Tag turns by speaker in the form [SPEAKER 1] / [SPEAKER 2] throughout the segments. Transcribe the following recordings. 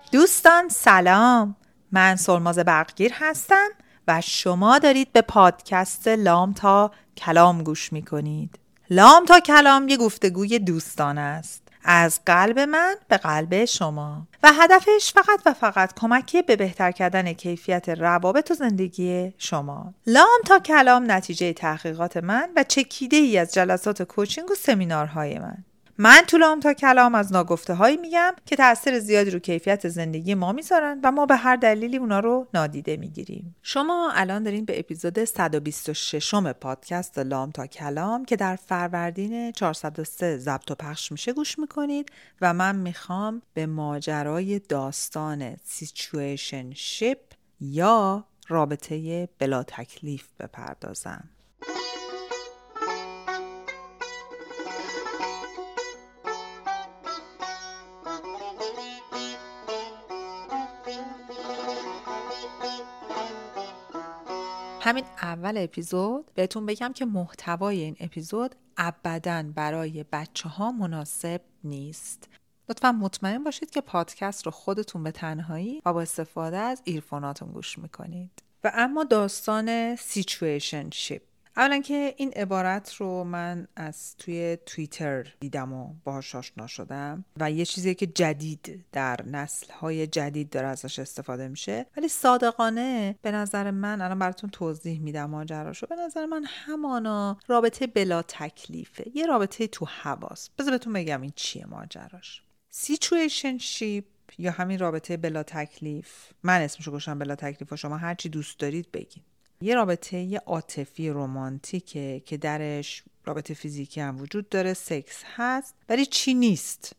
[SPEAKER 1] دوستان سلام، من سلماز برقگیر هستم و شما دارید به پادکست لام تا کلام گوش میکنید. لام تا کلام یه گفتگوی دوستانه است، از قلب من به قلب شما، و هدفش فقط و فقط کمکی به بهتر کردن کیفیت روابط و زندگی شما. لام تا کلام نتیجه تحقیقات من و چکیده ای از جلسات کوچینگ و سمینارهای من تو لام تا کلام از ناگفته هایی میگم که تأثیر زیادی رو کیفیت زندگی ما میذارن و ما به هر دلیلی اونا رو نادیده میگیریم. شما الان دارین به اپیزود 126 پادکست لام تا کلام که در فروردین 403 ضبط و پخش میشه گوش میکنید و من میخوام به ماجرای داستان سیچویشنشیپ یا رابطه بلا تکلیف بپردازم. همین اول اپیزود بهتون بگم که محتوای این اپیزود ابداً برای بچه‌ها مناسب نیست. لطفاً مطمئن باشید که پادکست رو خودتون به تنهایی و با استفاده از ایرفوناتون گوش میکنید. و اما داستان سیچویشنشیپ، اولا که این عبارت رو من از توی توییتر دیدم و باهاش آشنا شدم و یه چیزیه که جدید در نسل‌های جدید داره ازش استفاده میشه، ولی صادقانه به نظر من، الان براتون توضیح میدم ماجراشو، به نظر من همانا رابطه بلا تکلیفه، یه رابطه تو هواست. بذار بهتون بگم این چیه ماجراش. سیچویشنشیپ یا همین رابطه بلا تکلیف، من اسمشو گذاشتم بلا تکلیف و شما هر چی دوست دارید بگین، یه رابطه عاطفی رمانتیکه که درش رابطه فیزیکی هم وجود داره، سکس هست، ولی چی نیست،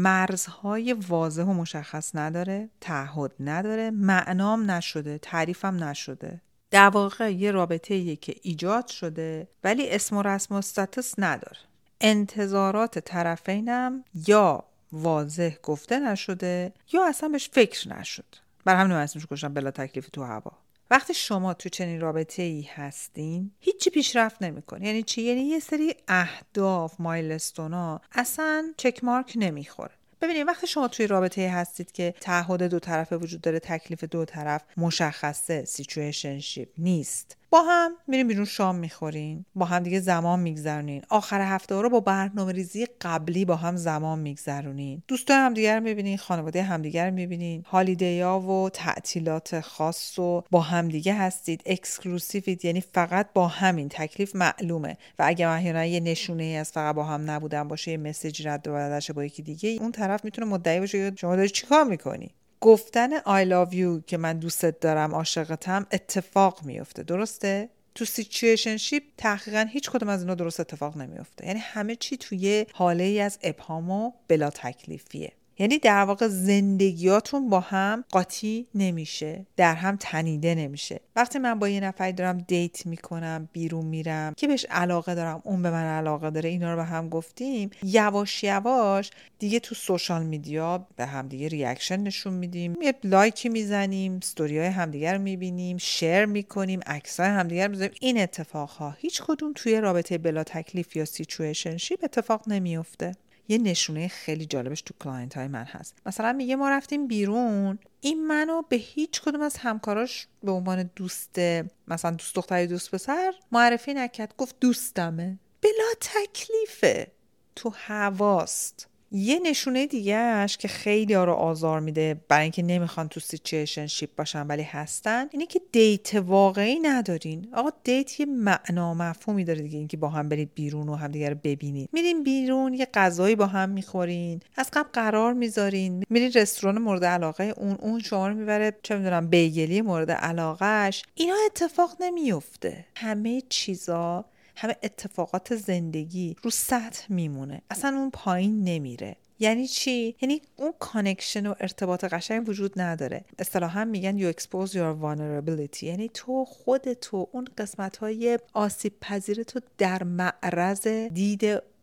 [SPEAKER 1] مرزهای واضح و مشخص نداره، تعهد نداره، معنام نشده، تعریفم نشده. در واقع یه رابطه‌ایه که ایجاد شده ولی اسم و رسم و استاتس نداره. انتظارات طرفینم یا واضح گفته نشده یا اصلا بهش فکر نشد. برای همین من اسمش گذاشتم بلا تکلیف تو هوا. وقتی شما تو چنین رابطه‌ای هستین هیچی پیشرفت نمی‌کنه. یعنی چی؟ یعنی یه سری اهداف، مایلستونا اصلا چک مارک نمیخوره. ببینید وقتی شما توی رابطه‌ای هستید که تعهد دو طرفه وجود داره، تکلیف دو طرف مشخصه، سیچویشنشیپ نیست، با هم میرین بیرون شام میخورین، با هم دیگه زمان میگذرونین، آخر هفته ها رو با برنامه‌ریزی قبلی با هم زمان میگذرونین، دوستای همدیگه رو میبینین، خانواده همدیگه رو میبینین، هالیدی‌ها و تعطیلات خاص و با همدیگه هستید، اکسکلوسیوید، یعنی فقط با همین، تکلیف معلومه و اگه احیانا یه نشونه‌ای از فقط با هم نبودن باشه، یه مسیج رد و بدلش با یکی دیگه، اون طرف میتونه مدعی باشه شما داری چیکار میکنی. گفتن I love you که من دوستت دارم، عاشقتم، اتفاق میفته، درسته؟ تو سیچویشنشیپ تحقیقا هیچ کدوم از اینا درست اتفاق نمیفته. یعنی همه چی توی حاله ای از ابهام و بلا تکلیفیه. یعنی در واقع زندگیاتون با هم قاطی نمیشه، در هم تنیده نمیشه. وقتی من با یه نفری دارم دیت میکنم، بیرون میرم که بهش علاقه دارم، اون به من علاقه داره، اینا رو به هم گفتیم، یواش یواش دیگه تو سوشال میدیا به هم دیگه ریاکشن نشون میدیم، یه لایکی میزنیم، استوریای همدیگه رو میبینیم، شیر میکنیم، عکسای همدیگه رو میذاریم. این اتفاقها هیچ کدوم توی رابطه بلا تکلیف یا سیچویشنشیپ اتفاق نمیفته. یه نشونه خیلی جالبش تو کلاینت های من هست. مثلا میگه ما رفتیم بیرون، این منو به هیچ کدوم از همکاراش به عنوان دوست، مثلا دوست دختری دوست پسر معرفی نکرد، گفت دوستمه. بلا تکلیفه، تو هواست. یه نشونه دیگهش که خیلی ها رو آزار میده برای اینکه نمیخوان تو سیچویشنشیپ باشن ولی هستن، اینه که دیت واقعی ندارین. آقا دیت یه معنا مفهومی داره دیگه، اینکه با هم برید بیرون و هم دیگه رو ببینید. میرین بیرون، یه غذایی با هم میخورین، از قبل قرار میذارین، میرین رستوران مورد علاقه اون شما رو میبره چه میدونم بیگلی مورد علاقهش. اینا اتفاق نمیفته. همه چیزا، همه اتفاقات زندگی رو سطح میمونه، اصلا اون پایین نمیره. یعنی چی؟ یعنی اون کانکشن و ارتباط قشنگ وجود نداره. اصطلاحا میگن you expose your vulnerability، یعنی تو خودتو، اون قسمت‌های آسیب پذیر تو در معرض دید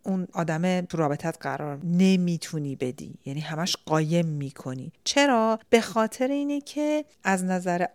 [SPEAKER 1] اون آدم تو رابطت قرار نمیتونی بدی، یعنی همش قایم میکنی. چرا؟ به خاطر اینه که از نظر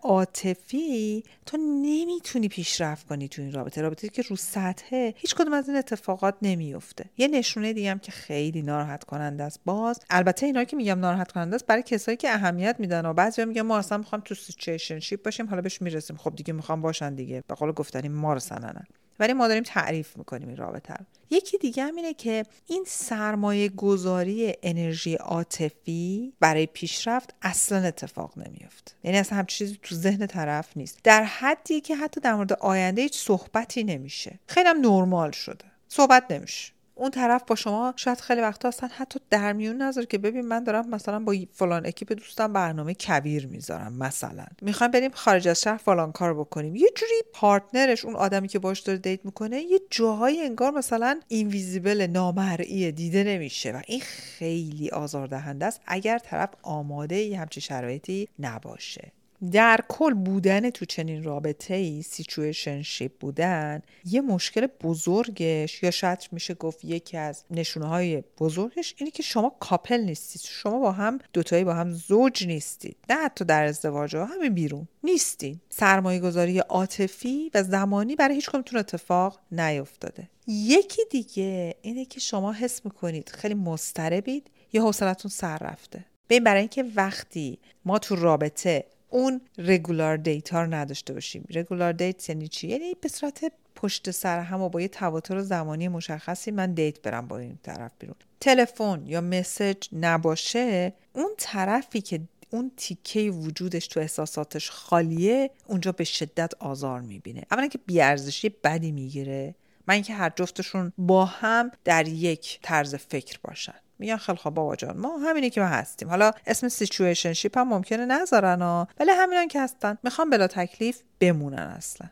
[SPEAKER 1] عاطفی تو نمیتونی پیشرفت کنی تو این رابطه که رو سطحه هیچ کدوم از این اتفاقات نمیفته. یه نشونه دیگه هم که خیلی ناراحت کننده است، باز البته اینا که میگم ناراحت کننده است برای کسایی که اهمیت میدن و بعضیا میگن ما اصلا میخوام تو سیچویشنشیپ باشیم، حالا بهش میرسیم، خب دیگه میخوام باشن دیگه، به قول گفتنی ما رو سننن، ولی ما داریم تعریف میکنیم این رابطه رو. یکی دیگه هم اینه که این سرمایه گذاری انرژی عاطفی برای پیشرفت اصلا اتفاق نمیفته. یعنی اصلا همچین چیزی تو ذهن طرف نیست، در حدی که حتی در مورد آینده هیچ صحبتی نمیشه. خیلی هم نرمال شده، صحبت نمیشه. اون طرف با شما شاید خیلی وقتا اصلا حتی در میون نذاره که ببین من دارم مثلا با فلان اکیپ دوستم برنامه کویر میذارم، مثلا میخوایم بریم خارج از شهر فلان کار بکنیم، یه جوری پارتنرش، اون آدمی که باش داره دیت میکنه، یه جاهای انگار مثلا اینویزیبل، نامرئی، دیده نمیشه و این خیلی آزاردهنده است اگر طرف آماده یه همچین شرایطی نباشه. در کل بودن تو چنین رابطه‌ای، سیچویشنشیپ بودن، یه مشکل بزرگش یا شاید میشه گفت یکی از نشونه‌های بزرگش اینه که شما کاپل نیستید، شما با هم دوتایی با هم زوج نیستید، نه حتی در ازدواج ها، همین بیرون نیستید. سرمایه گذاری عاطفی و زمانی برای هیچ کدومتون اتفاق نیفتاده. یکی دیگه اینه که شما حس میکنید خیلی مضطربید یا حوصلتون سر رفته. برای اینکه وقتی ما تو رابطه اون رگولار دیت ها رو نداشته باشیم. رگولار دیت یعنی چی؟ یعنی به صورت پشت سر هم و با یه تواتر زمانی مشخصی من دیت برم با این طرف بیرون، تلفن یا مسیج نباشه، اون طرفی که اون تیکه وجودش تو احساساتش خالیه اونجا به شدت آزار میبینه. اولا که بیارزشی بدی میگیره، من اینکه هر جفتشون با هم در یک طرز فکر باشن، میگن خیلی خوب بابا جان ما همینه که ما هستیم، حالا اسم سیچویشنشیپ هم ممکنه نذارن ها، ولی همینان که هستن، میخوام بلا تکلیف بمونن اصلا.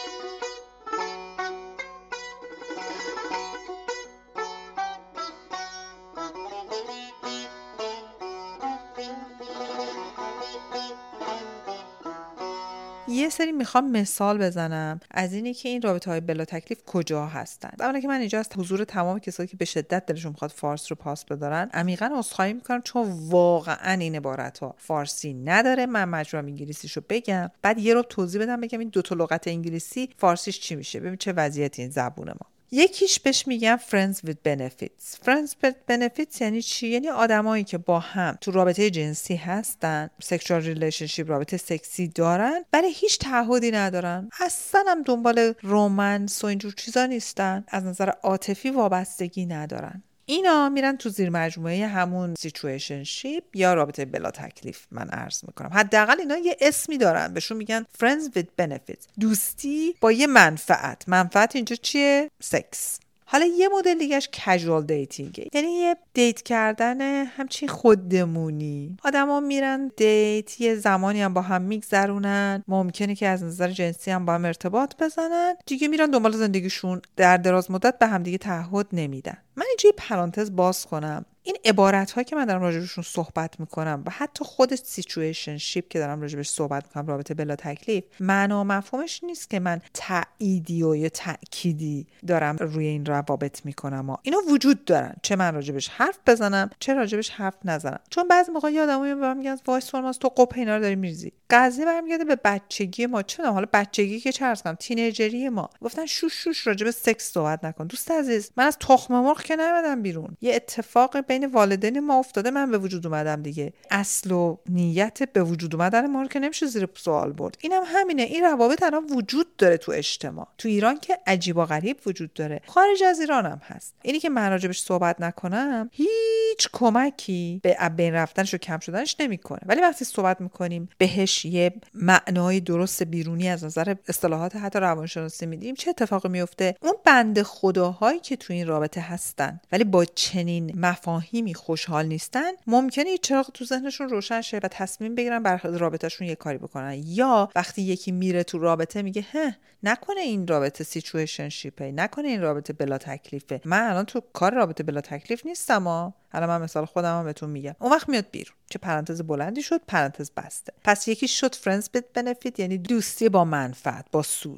[SPEAKER 1] یه سری میخوام مثال بزنم از اینی که این رابطه های بلا تکلیف کجا هستن. اولا که من اینجا از حضور تمام کسایی که به شدت دلشون میخواد فارس رو پاس بدارن عمیقاً عذرخواهی میکنم، چون واقعاً این عبارت ها فارسی نداره. من مجبورم انگلیسیشو بگم، بعد یه رو توضیح بدم بگم این دو تا لغت انگلیسی فارسیش چی میشه، ببین چه وضعیتی این زبون ما. یکیش بهش میگن friends with benefits. friends with benefits یعنی چی؟ یعنی آدمایی که با هم تو رابطه جنسی هستن، sexual relationship، رابطه سکسی دارن، ولی هیچ تعهدی ندارن، اصلا هم دنبال رومنس و اینجور چیزا نیستن، از نظر عاطفی وابستگی ندارن. اینا میرن تو زیر مجموعه همون سیچویشنشیپ یا رابطه بلا تکلیف. من عرض میکنم حداقل اینا یه اسمی دارن، بهشون میگن friends with benefits، دوستی با یه منفعت. منفعت اینجا چیه؟ سکس. حالا یه مدل دیگهش کژوال دیتینگه، یعنی یه دیت کردن همچین خودمونی. آدما میرن دیت، یه زمانی هم با هم میگذرونن، ممکنه که از نظر جنسی هم با هم ارتباط بزنن، دیگه میرن دنبال زندگیشون، در دراز مدت به هم دیگه تعهد نمیدن. من اینجا یه پرانتز باز کنم، این عبارت ها که من دارم راجبشون صحبت میکنم و حتی خود سیچویشنشیپ که دارم راجبش صحبت میکنم، رابطه بلا تکلیف، معنا و مفهومش نیست که من تأییدی و یا تأکیدی دارم روی این روابط میکنم. اینا وجود دارن، چه من راجبش حرف بزنم چه راجبش حرف نزنم. چون بعضی موقع آدمایی به من میگن وایس فرماس تو قپ اینا رو داری میریزی. قضیه برمیگرده به بچگی ما. چه حالا بچگی که چه عرض کنم، تینیجری ما گفتن شوش راجب سکس صحبت نکن. دوست عزیز، من از تخم مرغ که نیومدم بیرون، یه اتفاق بین والدین ما افتاده، من به وجود اومدم دیگه. اصل و نیت به وجود اومدن ما رو که نمیشه زیر سوال برد. اینم همینه، این روابط الان وجود داره تو اجتماع، تو ایران که عجیب و غریب وجود داره، خارج از ایران هم هست. اینی که من راجبش صحبت نکنم هیچ کمکی به بین رفتنش و کم شدنش نمیکنه، ولی وقتی صحبت میکنیم بهش یه معنای درست بیرونی از نظر اصطلاحات حتی روانشناسی میدیم، چه اتفاقی میفته؟ اون بنده خداهایی که تو این رابطه هستن ولی با چنین مفاهیمی خوشحال نیستن، ممکنه یه چراغ تو ذهنشون روشن شه و تصمیم بگیرن بر رابطهشون یه کاری بکنن. یا وقتی یکی میره تو رابطه میگه نکنه این رابطه سیچویشنشیپه، نکنه این رابطه بلا تکلیفه، من الان تو کار رابطه بلا تکلیف نیستم الان من مثال خودم هم بهتون میگم. اون وقت میاد بیرون. چه پرانتز بلندی شد، پرانتز بسته. پس یکی شد friends with benefit، یعنی دوستی با منفعت، با سود.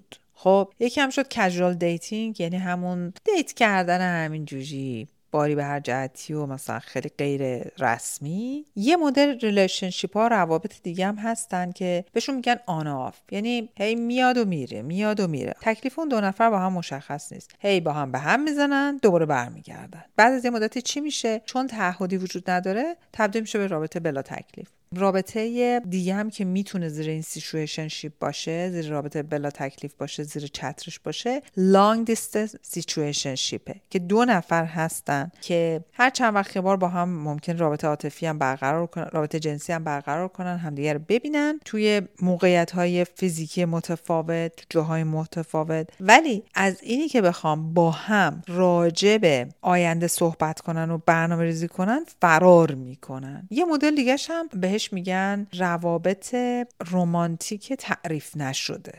[SPEAKER 1] خب یکی هم شد کژوال دیتینگ، یعنی همون دیت کردن همین جوری باری به هر جهتی و مثلا خیلی غیر رسمی. یه مدل ریلیشنشیپ ها، روابط دیگه هم هستن که بهشون میگن آن آف، یعنی هی میاد و میره. تکلیف اون دو نفر با هم مشخص نیست، هی با هم به هم میزنن دوباره برمیگردن. بعد از یه مدتی چی میشه؟ چون تعهدی وجود نداره تبدیل میشه به رابطه بلا تکلیف. رابطه دیگه هم که میتونه زیر این سیچویشنشیپ باشه، زیر رابطه بلا تکلیف باشه، زیر چترش باشه، لانگ دیستنس سیچویشنشیپه که دو نفر هستن که هر چند وقت بار با هم ممکن رابطه عاطفی هم برقرار کنن، رابطه جنسی هم برقرار کنن، همدیگه رو ببینن توی موقعیت‌های فیزیکی متفاوت، جاهای متفاوت، ولی از اینی که بخوام با هم راجع به آینده صحبت کنن و برنامه‌ریزی کنن فرار میکنن. یه مدل دیگه‌ش هم بهش میگن روابط رمانتیک تعریف نشده،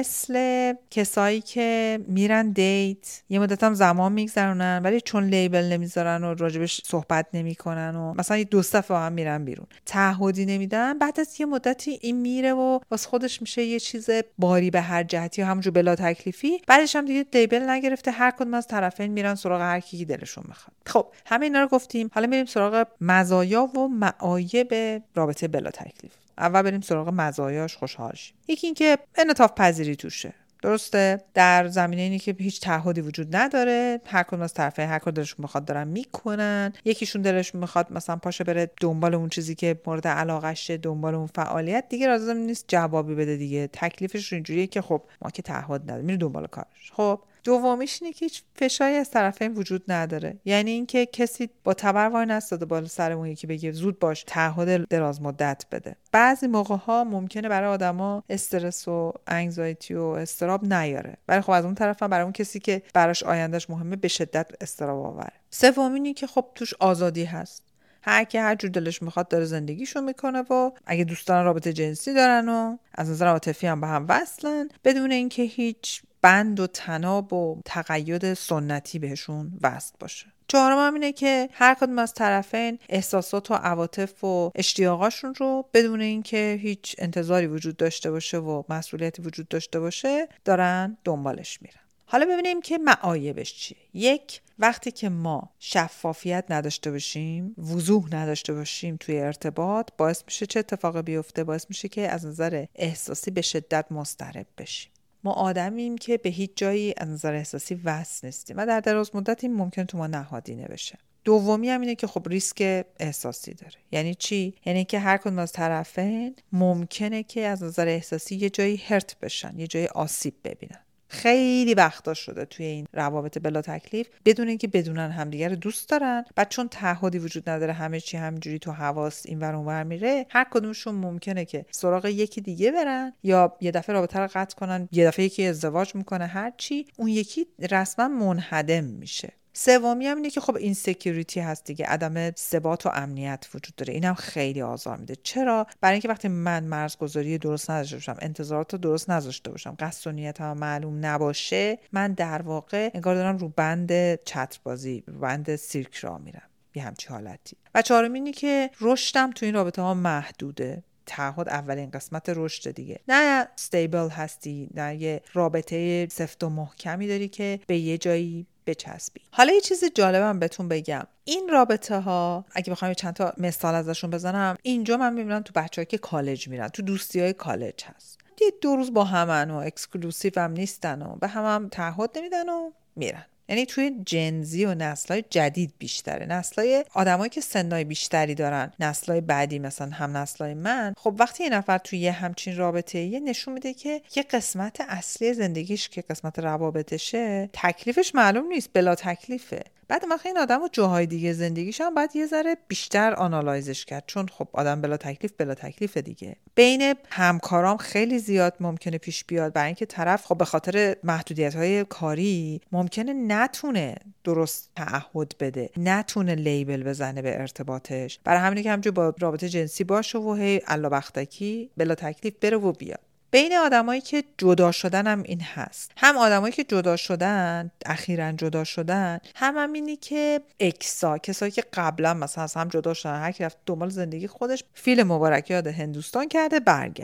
[SPEAKER 1] مثل کسایی که میرن دیت، یه مدت هم زمان میگذرونن ولی چون لیبل نمیذارن و راجبش صحبت نمیکنن و مثلا یه دو صفحه هم میرن بیرون، تعهدی نمیدن، بعد از یه مدتی این میره و واسه خودش میشه یه چیز باری به هر جهتی و همونجور بلا تکلیفی، بعدش هم دیگه لیبل نگرفته، هر کدوم از طرفین میرن سراغ هر کی دلشون میخواد. خب همه اینا رو گفتیم، حالا میریم سراغ مزایا و معایب رابطه بلا تکلیف. اول بریم سراغ مزایاش، خوشحال شیم. یکی این که انعطاف پذیری توشه. درسته، در زمینه اینی که هیچ تعهدی وجود نداره، هر کدوم از طرفین هر کار دلشون میخواد دارن میکنن. یکیشون دلش میخواد مثلا پاشه بره دنبال اون چیزی که مورد علاقشه، دنبال اون فعالیت، دیگه لازم نیست جوابی بده دیگه، تکلیفش اینجوریه که خب ما که تعهد نداریم، میره دنبال کارش. خب دومیش اینه که هیچ فشاری از طرفین وجود نداره، یعنی اینکه کسی با تبر وای نستاده بالا سر اون یکی بگه زود باش تعهد دراز مدت بده. بعضی موقع ها ممکنه برای آدما استرس و انگزایتی و استراب نیاره، ولی خب از اون طرف هم برای اون کسی که براش آیندهش مهمه به شدت استراب آوره. سومینی که خب توش آزادی هست، هر کی هر جور دلش میخواد داره زندگیشو میکنه و اگه دوستان رابطه جنسی دارن و از نظر عاطفی هم به هم وصلن، بدون اینکه هیچ بند و تناب و تقید سنتی بهشون وصل باشه. چهارم هم اینه که هر کدوم از طرفین احساسات و عواطف و اشتیاقاشون رو بدون اینکه هیچ انتظاری وجود داشته باشه و مسئولیتی وجود داشته باشه دارن دنبالش میرن. حالا ببینیم که معایبش چیه. یک، وقتی که ما شفافیت نداشته باشیم، وضوح نداشته باشیم توی ارتباط، باعث میشه چه اتفاقی بیفته؟ باعث میشه که از نظر احساسی به شدت مضطرب بشیم. ما آدمیم که به هیچ جایی از نظر احساسی وصل نیستیم و در دراز مدت این ممکن تو ما نهادینه بشه. دومی هم اینه که خب ریسک احساسی داره. یعنی چی؟ یعنی که هر کدوم از طرفین ممکنه که از نظر احساسی یه جایی هرت بشن، یه جایی آسیب ببینن. خیلی وقتا شده توی این روابط بلا تکلیف بدون اینکه بدونن همدیگه رو دوست دارن، بعد چون تعهدی وجود نداره، همه چی همینجوری تو حواس اینور اونور میره، هر کدومشون ممکنه که سراغ یکی دیگه برن یا یه دفعه رابطه رو قطع کنن، یه دفعه یکی ازدواج میکنه، هر چی، اون یکی رسما منهدم میشه. سومی هم اینه که خب اینسکیوریتی هست دیگه، عدم ثبات و امنیت وجود داره. اینم خیلی آزار میده. چرا؟ برای اینکه وقتی من مرزگذاری درست نداشته باشم، انتظارات درست نذاشته باشم، قصد و نیتم معلوم نباشه، من در واقع انگار دارم رو بند چتربازی، رو بند سیرک راه میرم، یه همچی حالتی. و چهارم اینه که رشدم تو این رابطه ها محدوده. تعهد اولین قسمت رشد دیگه، نه استیبل هستی، نه یه رابطه سفت و محکمی داری که به یه جایی بچسبی. حالا یه چیز جالبم بهتون بگم، این رابطه ها اگه بخوام چند تا مثال ازشون بزنم، اینجا من میبینم تو بچه‌هایی که کالج میرن، تو دوستی‌های کالج هست، یه 2 روز با همن و اکسکلوسیو هم نیستن و به هم تعهد نمیدن و میرن. یعنی توی جنزی و نسل‌های جدید بیشتره، نسل‌های آدمایی که سنای بیشتری دارن، نسل‌های بعدی مثلا هم نسل‌های من، خب وقتی یه نفر توی یه همچین رابطه‌ای نشون میده که یه قسمت اصلی زندگیش که قسمت روابطشه، تکلیفش معلوم نیست، بلا تکلیفه. بعد ما این آدمو جاهای دیگه زندگیش هم باید یه ذره بیشتر آنالایزش کرد، چون خب آدم بلا تکلیف دیگه. بین همکارام خیلی زیاد ممکنه پیش بیاد، برای اینکه طرف خب به خاطر محدودیت‌های کاری ممکنه نتونه درست تعهد بده، نتونه لیبل بزنه به ارتباطش، برای همینه که همونجوری با رابطه جنسی باشه و هی علابختکی بلا تکلیف بره و بیاد. بین آدمایی که جدا شدن هم این هست، هم آدمایی که جدا شدن، اخیراً جدا شدن، هم اینی که کسایی که قبلا مثلا هم جدا شدن، هر کی رفت دنبال زندگی خودش، فیل مبارک یاد هندوستان کرده برگردن.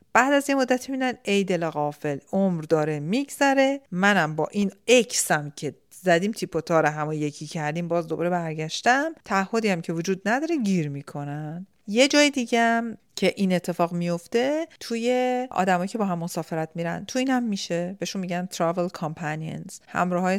[SPEAKER 1] بعد از یه مدتی میبینن ای دل غافل، عمر داره میگذره، منم با این اکسم که زدیم تیپ و تار همو یکی کردیم باز دوباره برگشتم، تعهدی هم که وجود نداره گیر میکنن. یه جای دیگه که این اتفاق میفته توی آدمایی که با هم مسافرت میرن، تو این هم میشه، بهشون میگن travel companions، همراهای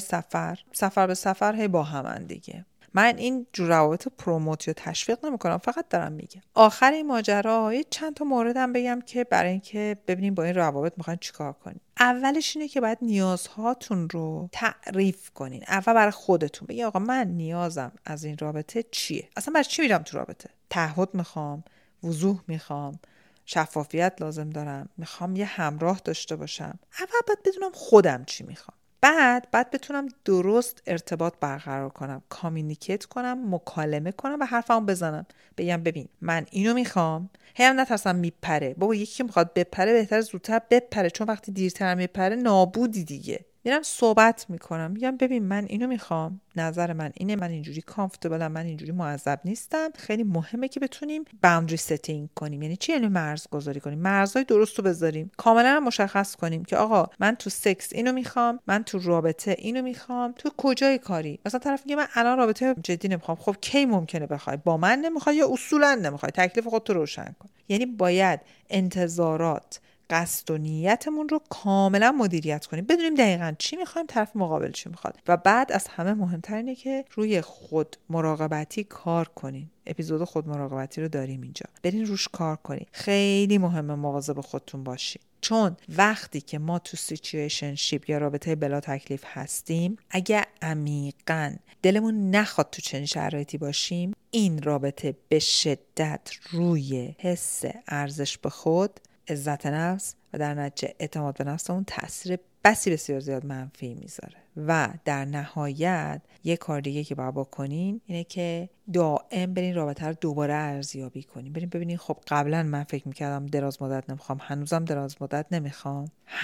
[SPEAKER 1] سفر به سفر هی با همن دیگه. من این جور روابط پروموت یا تشویق نمیکنم، فقط دارم میگم. آخر این ماجرا چند تا موردم بگم که برای اینکه ببینیم با این روابط میخواین چیکار کنین. اولش اینه که باید نیازهاتون رو تعریف کنین. اول برای خودتون بگین آقا من نیازم از این رابطه چیه؟ اصلا برای چی میرم تو رابطه؟ تعهد میخوام، وضوح میخوام، شفافیت لازم دارم، میخوام یه همراه داشته باشم. اول باید بدونم خودم چی میخوام. بعد بتونم درست ارتباط برقرار کنم، کامیونیکیت کنم، مکالمه کنم و حرفمو بزنم، بگم ببین من اینو میخوام. هم نترسم میپره، بابا یکی که میخواد بپره بهتر زودتر بپره، چون وقتی دیرتر میپره نابودی دیگه. میرم صحبت میکنم، میگم ببین من اینو میخوام، نظر من اینه، من اینجوری کامفتبلم، من اینجوری معذب نیستم. خیلی مهمه که بتونیم باوندری ستینگ کنیم. یعنی چی؟ یعنی مرز گذاری کنیم، مرزهای درست رو بذاریم، کاملا مشخص کنیم که آقا من تو سکس اینو میخوام، من تو رابطه اینو میخوام. تو کجای کاری مثلا طرف میگه من الان رابطه جدی نمیخوام، خب کی ممکنه بخوای؟ با من نمیخوای یا اصولا نمیخوای؟ تکلیف خودت رو روشن کن. یعنی باید انتظارات، قصد و نیتمون رو کاملا مدیریت کنیم، بدونیم دقیقاً چی میخوایم، طرف مقابل چی میخواد. و بعد از همه مهمتر اینه که روی خود مراقبتی کار کنین. اپیزود خود مراقبتی رو داریم اینجا، برین روش کار کنین. خیلی مهمه مواظب خودتون باشین، چون وقتی که ما تو سیچویشنشیپ یا رابطه بلا تکلیف هستیم، اگه عمیقاً دلمون نخواد تو چنین شرایطی باشیم، این رابطه به شدت روی حس ارزش به خود، عزت نفس و در نتیجه اعتماد به نفسمون تاثیر بسیار زیاد منفی میذاره. و در نهایت یک کار دیگه که باید بکنین اینه که دائم برین رابطه رو دوباره ارزیابی کنین. برین ببینین خب قبلا من فکر میکردم دراز مدت نمیخوام، هنوزم دراز مدت نمیخوام،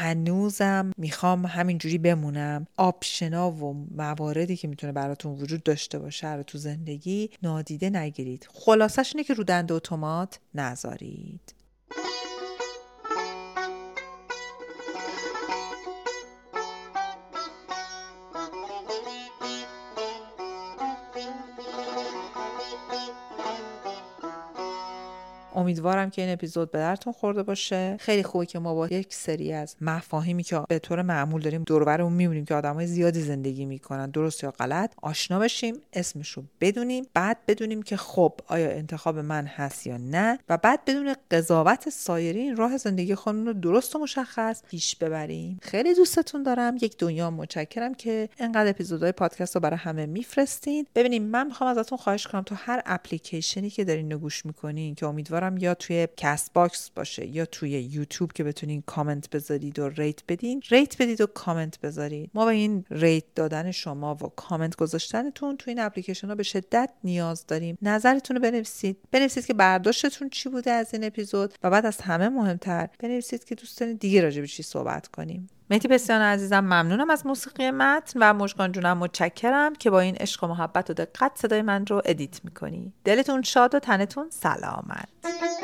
[SPEAKER 1] هنوزم میخوام همینجوری بمونم. آپشنا و مواردی که میتونه براتون وجود داشته باشه رو تو زندگی نادیده نگیرید. خلاصش اینه که رو دنده اتومات نذارید. امیدوارم که این اپیزود به درتون خورده باشه. خیلی خوبه که ما با یک سری از مفاهیمی که به طور معمول داریم دور و برمون می‌بینیم که آدمای زیادی زندگی میکنن درست یا غلط آشنا بشیم، اسمش رو بدونیم، بعد بدونیم که خب آیا انتخاب من هست یا نه، و بعد بدون قضاوت سایرین راه زندگی خودمون رو درست و مشخص پیش ببریم. خیلی دوستتون دارم. یک دنیا متشکرم که اینقدر اپیزودهای پادکست رو برای همه میفرستین. ببینیم من میخوام ازتون خواهش کنم تو هر اپلیکیشنی که دارین رو گوش میکنین، که امیدوارم یا توی کست باکس باشه یا توی یوتیوب که بتونین کامنت بذارید و ریت بدید و کامنت بذارید. ما به این ریت دادن شما و کامنت گذاشتنتون توی این اپلیکیشن ها به شدت نیاز داریم. نظرتون رو بنویسید که برداشتتون چی بوده از این اپیزود، و بعد از همه مهمتر بنویسید که دوست دارین دیگه راجع به چی صحبت کنیم. مهدی پسیان عزیزم ممنونم از موسیقی متن و مژگان جونم متشکرم که با این عشق و محبت و دقت صدای من رو ادیت میکنی. دلتون شاد و تنتون سلامت.